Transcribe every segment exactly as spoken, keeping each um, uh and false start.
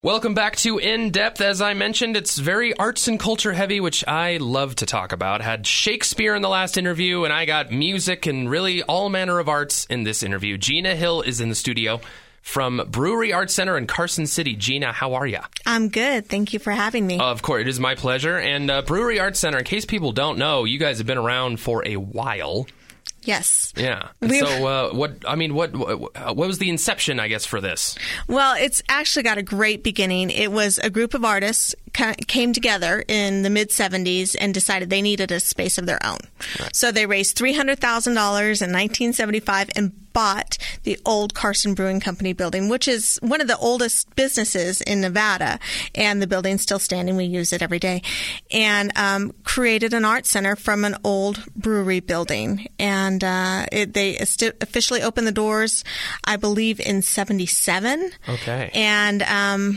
Welcome back to In Depth. As I mentioned, it's very arts and culture heavy, which I love to talk about. Had Shakespeare in the last interview, and I got music and really all manner of arts in this interview. Gina Hill is in the studio from Brewery Arts Center in Carson City. Gina, how are you? I'm good. Thank you for having me. Uh, of course, it is my pleasure. And uh, Brewery Arts Center, in case people don't know, you guys have been around for a while. Yes. Yeah. So, uh, what, I mean, what, what was the inception, I guess, for this? Well, it's actually got a great beginning. It was a group of artists came together in the mid seventies and decided they needed a space of their own. Right. So they raised three hundred thousand dollars in nineteen seventy-five and bought the old Carson Brewing Company building, which is one of the oldest businesses in Nevada, and the building's still standing. We use it every day, and um, created an art center from an old brewery building. And uh, it, they officially opened the doors, I believe, in seventy-seven. Okay. And um,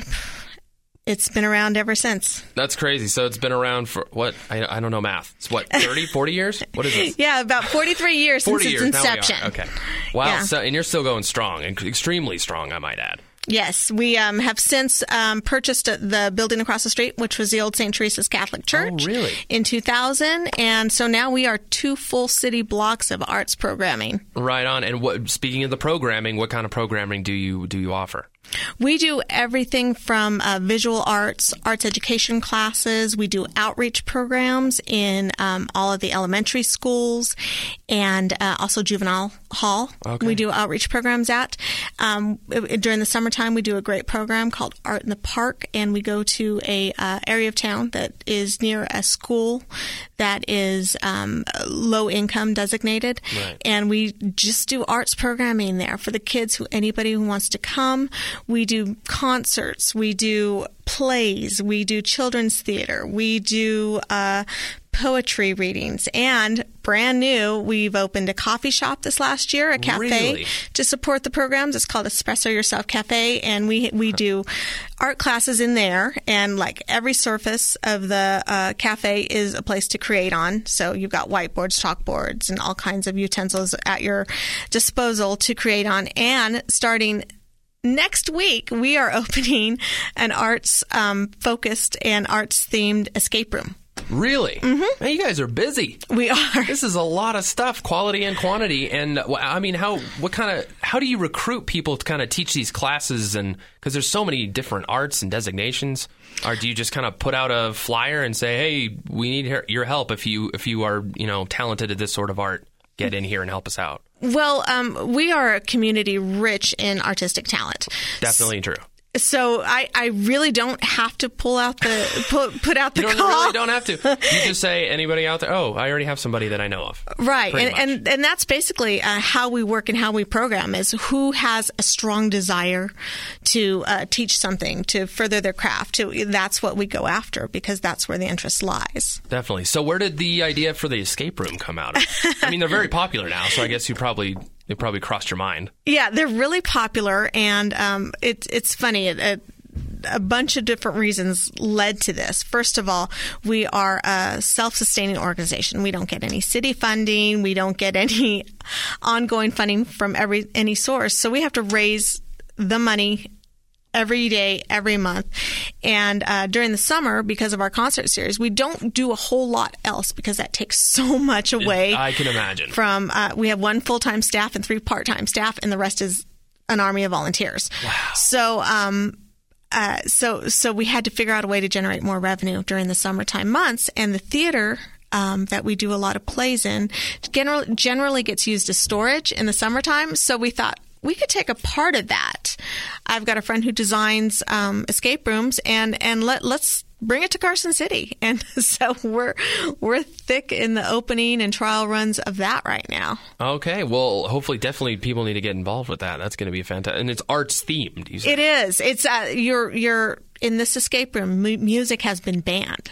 it's been around ever since. That's crazy. So it's been around for, what? I, I don't know math. It's what, thirty, forty years? What is this? Yeah, about forty-three years forty since years. its inception. Now we are. Okay. Wow. Yeah. So, and you're still going strong, and extremely strong, I might add. Yes, we um, have since um, purchased the building across the street, which was the old Saint Teresa's Catholic Church. Oh, really? In two thousand. And so now we are two full city blocks of arts programming. Right on. And what, speaking of the programming, what kind of programming do you do you offer? We do everything from uh, visual arts, arts education classes. We do outreach programs in um, all of the elementary schools and uh, also juvenile hall. Okay. We do outreach programs at. Um, during the summertime, we do a great program called Art in the Park, and we go to a uh, area of town that is near a school that is um, low income designated. Right. And we just do arts programming there for the kids, who anybody who wants to come. We do concerts, we do plays, we do children's theater, we do uh, poetry readings, and brand new, we've opened a coffee shop this last year, a cafe, really? to support the programs. It's called Espresso Yourself Cafe, and we we do art classes in there, and like every surface of the uh, cafe is a place to create on. So you've got whiteboards, chalkboards, and all kinds of utensils at your disposal to create on. And starting next week, we are opening an arts-focused um, and arts-themed escape room. Really? Mm-hmm. Man, you guys are busy. We are. This is a lot of stuff, quality and quantity. And I mean, how what kind of how do you recruit people to kind of teach these classes? And because there's so many different arts and designations, or do you just kind of put out a flyer and say, "Hey, we need your help if you if you are you know talented at this sort of art, get in here and help us out"? Well, um, we are a community rich in artistic talent. Definitely true. So I, I really don't have to pull out the put, put out the you don't, call. really don't have to. You just say, anybody out there? Oh, I already have somebody that I know of. Right, and, and and that's basically uh, how we work and how we program, is who has a strong desire to uh, teach something, to further their craft. To that's what we go after, because that's where the interest lies. Definitely. So where did the idea for the escape room come out of? I mean, they're very popular now, so I guess you probably... It probably crossed your mind. Yeah, they're really popular, and um, it, it's funny. It, it, a bunch of different reasons led to this. First of all, we are a self-sustaining organization. We don't get any city funding. We don't get any ongoing funding from every any source. So we have to raise the money every day, every month. And uh, during the summer, because of our concert series, we don't do a whole lot else, because that takes so much away. I can imagine. From uh, we have one full-time staff and three part-time staff, and the rest is an army of volunteers. Wow. So, um, uh, so, so we had to figure out a way to generate more revenue during the summertime months, and the theater Um, that we do a lot of plays in generally, generally gets used as storage in the summertime. So we thought, we could take a part of that. I've got a friend who designs um, escape rooms, and, and let, let's bring it to Carson City. And so we're we're thick in the opening and trial runs of that right now. Okay. Well, hopefully, definitely people need to get involved with that. That's going to be fantastic. And it's arts themed, you said. It is. It's uh, you're you're in this escape room, m- music has been banned.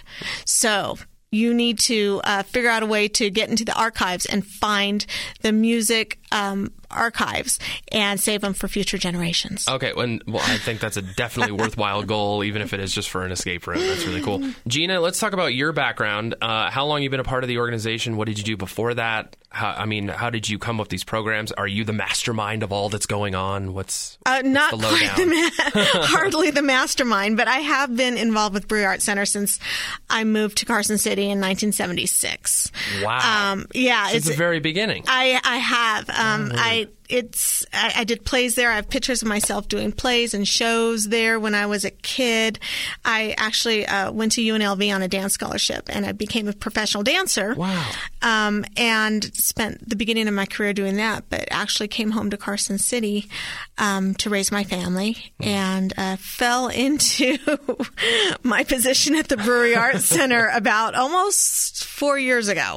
So you need to uh, figure out a way to get into the archives and find the music um, archives and save them for future generations. Okay, well, well I think that's a definitely worthwhile goal, even if it is just for an escape room. That's really cool. Gina, let's talk about your background. Uh, how long have you been a part of the organization? What did you do before that? How, I mean, how did you come up with these programs? Are you the mastermind of all that's going on? What's, uh, what's not the quite the ma- hardly the mastermind, but I have been involved with Brewery Arts Center since I moved to Carson City in nineteen seventy-six. Wow. Um, yeah, since it's the very beginning. I I have. Um, oh, I it's I, I did plays there. I have pictures of myself doing plays and shows there when I was a kid. I actually uh, went to U N L V on a dance scholarship, and I became a professional dancer. Wow. Um, and spent the beginning of my career doing that, but actually came home to Carson City um, to raise my family, mm. and uh, fell into my position at the Brewery Arts Center about almost four years ago.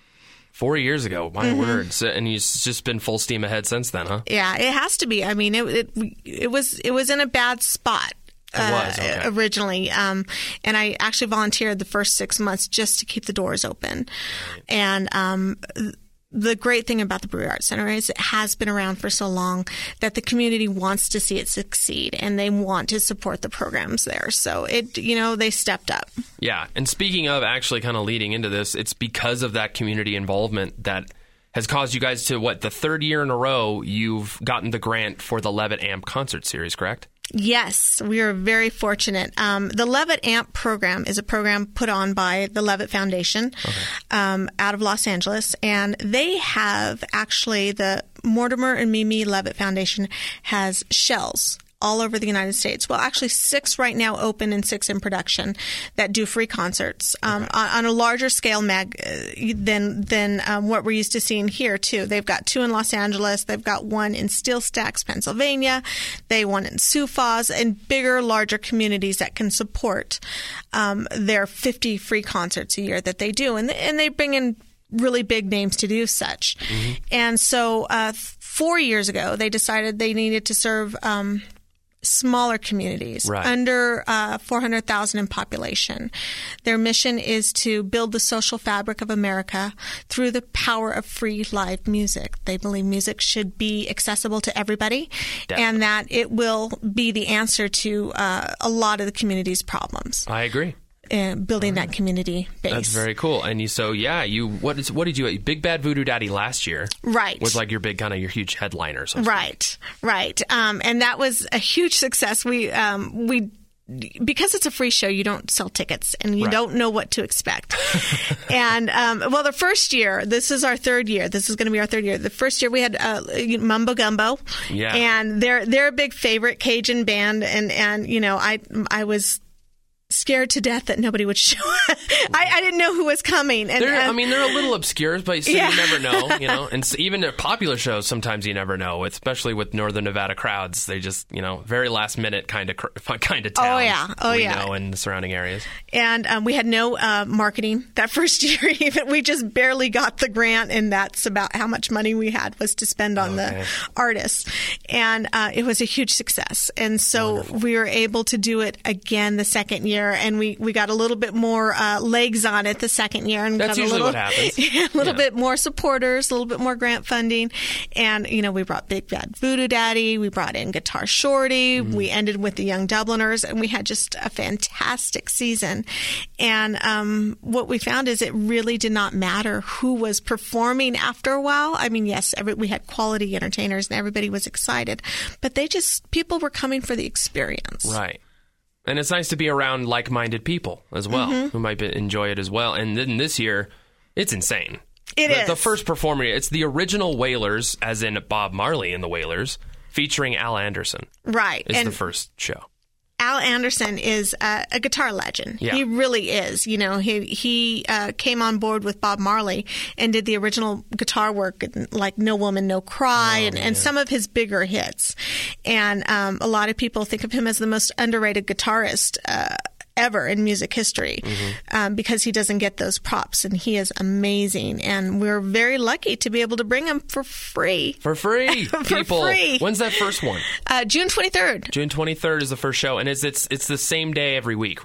Four years ago, my mm-hmm. word. So, and you've just been full steam ahead since then, huh? Yeah, it has to be. I mean, it it, it was it was in a bad spot. It was, okay. uh, originally. Um, and I actually volunteered the first six months just to keep the doors open. Right. And um, the great thing about the Brewery Arts Center is it has been around for so long that the community wants to see it succeed, and they want to support the programs there. So it, you know, they stepped up. Yeah. And speaking of actually kind of leading into this, it's because of that community involvement that has caused you guys to, what, the third year in a row, you've gotten the grant for the Levitt Amp concert series, correct? Yes, we are very fortunate. Um, the Levitt Amp program is a program put on by the Levitt Foundation okay. um, out of Los Angeles. And they have actually, the Mortimer and Mimi Levitt Foundation has shells all over the United States. Well, actually six right now open and six in production that do free concerts um, okay. on, on a larger scale mag, uh, than than um, what we're used to seeing here, too. They've got two in Los Angeles. They've got one in Steel Stacks, Pennsylvania. They one in Sioux Falls, and bigger, larger communities that can support um, their fifty free concerts a year that they do. And, and they bring in really big names to do such. Mm-hmm. And so uh, four years ago, they decided they needed to serve um, smaller communities, right. under uh, four hundred thousand in population. Their mission is to build the social fabric of America through the power of free live music. They believe music should be accessible to everybody, Definitely. and that it will be the answer to uh, a lot of the community's problems. I agree. Uh, building right. that community base. That's very cool. And you, so yeah, you what is what did you Big Bad Voodoo Daddy last year? Right, was like your big kind of your huge headliner. So right, right, um, and that was a huge success. We um, we. Because it's a free show, you don't sell tickets, and you right. don't know what to expect. and, um, well, the first year, this is our third year. This is going to be our third year. The first year we had uh, Mumbo Gumbo. Yeah. And they're they're a big favorite Cajun band. And, and you know, I I was scared to death that nobody would show up. I, I didn't know who was coming. And, they're, and I mean, they're a little obscure, but so yeah. you never know, you know. And so even at popular shows, sometimes you never know, especially with Northern Nevada crowds. They just, you know, very last minute kind of kind of town. Oh, yeah. Oh, we yeah. know in the surrounding areas. And um, we had no uh, marketing that first year. Even we just barely got the grant, and that's about how much money we had was to spend on okay. the artists. And uh, it was a huge success. And so Wonderful. we were able to do it again the second year, and we, we got a little bit more uh, legs on it the second year. And That's got a usually little, what happens. A little yeah. bit more supporters, a little bit more grant funding. And, you know, we brought Big Bad Voodoo Daddy. We brought in Guitar Shorty. Mm-hmm. We ended with the Young Dubliners. And we had just a fantastic season. And um, what we found is it really did not matter who was performing after a while. I mean, yes, every, we had quality entertainers and everybody was excited. But they just, people were coming for the experience. Right. And it's nice to be around like-minded people as well, mm-hmm. who might be, enjoy it as well. And then this year, it's insane. It the, is. The first performer, it's the original Wailers, as in Bob Marley and the Wailers, featuring Al Anderson. Right. Is and the first show. Al Anderson is a, a guitar legend. Yeah. He really is. You know, he he uh, came on board with Bob Marley and did the original guitar work, like No Woman, No Cry, oh, and, and some of his bigger hits. And um, a lot of people think of him as the most underrated guitarist uh, ever in music history, mm-hmm. um, because he doesn't get those props, and he is amazing. And we're very lucky to be able to bring him for free. For free, for people. free. When's that first one? Uh, June twenty-third. June twenty-third is the first show, and it's it's it's the same day every week, right?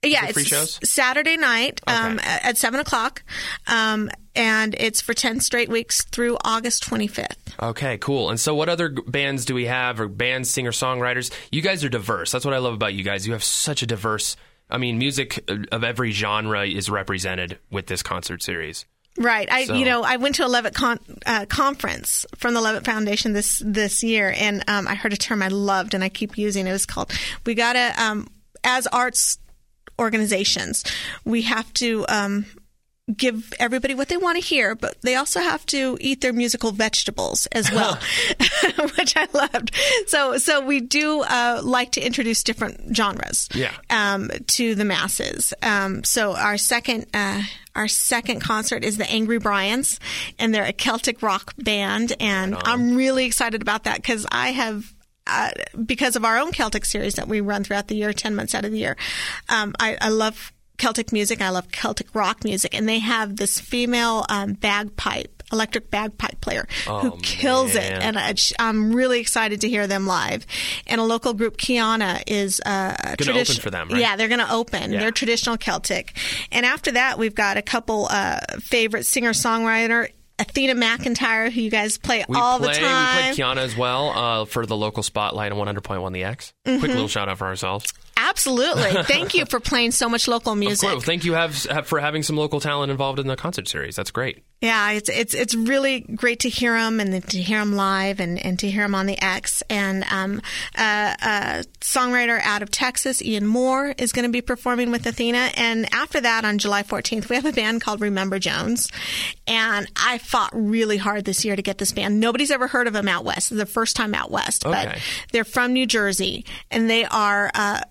Yeah, free it's shows? Saturday night um, Okay. at seven o'clock, um, and it's for ten straight weeks through August twenty-fifth. Okay, cool. And so what other g- bands do we have, or bands, singer-songwriters? You guys are diverse. That's what I love about you guys. You have such a diverse, I mean, music of every genre is represented with this concert series. Right. I, So- you know, I went to a Levitt con- uh, conference from the Levitt Foundation this this year, and um, I heard a term I loved, and I keep using it. It was called, we got to, um, as arts organizations, we have to um, give everybody what they want to hear, but they also have to eat their musical vegetables as well, which I loved. So, so we do uh, like to introduce different genres, Yeah. um, to the masses. Um, so our second, uh, our second concert is the Angry Bryans, and they're a Celtic rock band, and I'm really excited about that because I have. Uh, because of our own Celtic series that we run throughout the year, ten months out of the year. Um, I, I love Celtic music. I love Celtic rock music. And they have this female um, bagpipe, electric bagpipe player who kills it. man. And I, I'm really excited to hear them live. And a local group, Kiana, is uh, Gonna tradition- open for them, right? Yeah, they're going to open. Yeah. They're traditional Celtic. And after that, we've got a couple uh, favorite singer-songwriter, Athena McIntyre, who you guys play We all play, the time. We play Kiana as well uh, for the local spotlight on one hundred point one The X. Mm-hmm. Quick little shout out for ourselves. Absolutely. Thank you for playing so much local Of music. course. Thank you have, have for having some local talent involved in the concert series. That's great. Yeah, it's it's it's really great to hear them and then to hear them live and, and to hear them on the X. And um, uh, a songwriter out of Texas, Ian Moore, is going to be performing with Athena. And after that, on July fourteenth, we have a band called Remember Jones. And I fought really hard this year to get this band. Nobody's ever heard of them out west. It's the first time out west. But Okay. they're from New Jersey, and they are uh,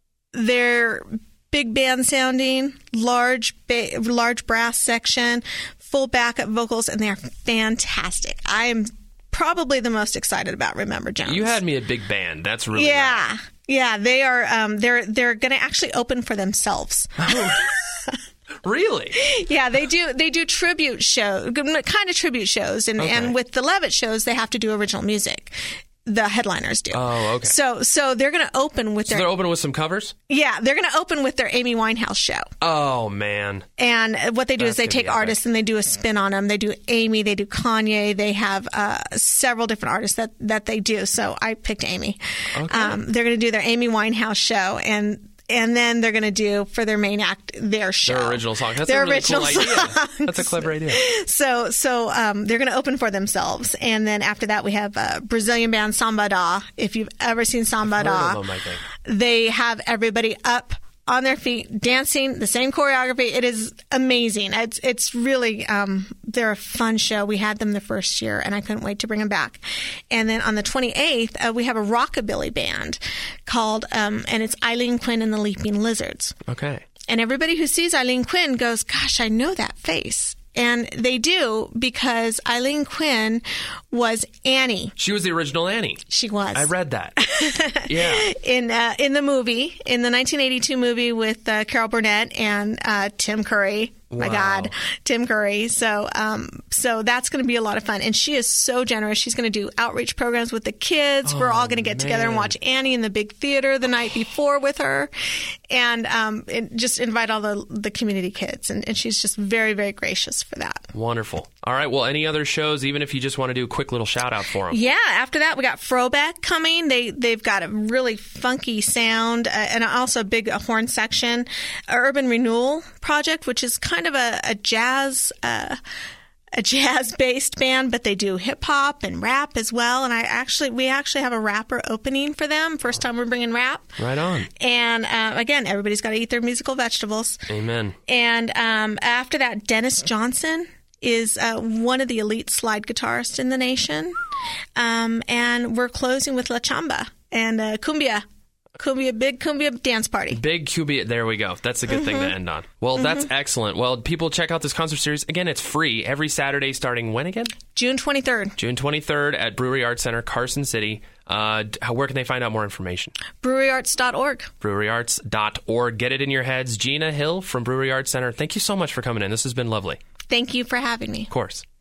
they're big band sounding, large ba- large brass section, full backup vocals, and they are fantastic. I am probably the most excited about Remember Jones. You had me at big band. That's really yeah, rad. yeah. They are. Um, they're they're going to actually open for themselves. Really? Yeah, they do. They do tribute show, kind of tribute shows, and Okay. and with the Levitt shows, they have to do original music. The headliners do. Oh, okay. So so they're going to open with So their they're opening with some covers? yeah they're going to open with their Amy Winehouse show. Oh, man. And what they do That's is they gonna take be epic. artists and they do a spin on them. They do Amy, they do Kanye, they have uh, several different artists that, that they do. So I picked Amy. Okay. Um, they're going to do their Amy Winehouse show, and and then they're going to do for their main act their show, Their original song. That's their a really original cool idea. songs. That's a clever idea. So so um, they're going to open for themselves, and then after that we have a Brazilian band Samba Da. If you've ever seen Samba Heard Da, of them, I think. they have everybody up on their feet dancing, the same choreography. It is amazing. It's it's really um, they're a fun show. We had them the first year, and I couldn't wait to bring them back. And then on the twenty-eighth, uh, we have a rockabilly band called um, and it's Eileen Quinn and the Leaping Lizards. Okay. And everybody who sees Eileen Quinn goes, "Gosh, I know that face." And they do, because Eileen Quinn was Annie. She was the original Annie. She was. I read that. Yeah. in uh, in the movie, in the nineteen eighty-two movie with uh, Carol Burnett and uh, Tim Curry. My Wow. God, Tim Curry. So, um, so that's going to be a lot of fun. And she is so generous. She's going to do outreach programs with the kids. We're all going to get together and man. watch Annie in the big theater the night before with her, and um, and just invite all the the community kids. And, and she's just very, very gracious for that. Wonderful. All right. Well, any other shows, even if you just want to do a quick little shout out for them? Yeah, after that we got Frobeck coming. They they've got a really funky sound uh, and also a big uh, horn section. Urban Renewal Project, which is kind of a, a jazz uh, a jazz based band, but they do hip hop and rap as well. And I actually we actually have a rapper opening for them. First time we're bringing rap. Right on. And uh, again, everybody's got to eat their musical vegetables. Amen. And um, after that, Dennis Johnson is uh, one of the elite slide guitarists in the nation. Um, and we're closing with La Chamba and uh, Cumbia. Cumbia, big Cumbia dance party. Big Cumbia. There we go. That's a good thing to end on. Well, mm-hmm. That's excellent. Well, people check out this concert series. Again, it's free every Saturday starting when again? June twenty-third. June twenty-third at Brewery Arts Center, Carson City. Uh, where can they find out more information? brewery arts dot org. brewery arts dot org. Get it in your heads. Gina Hill from Brewery Arts Center, thank you so much for coming in. This has been lovely. Thank you for having me. Of course.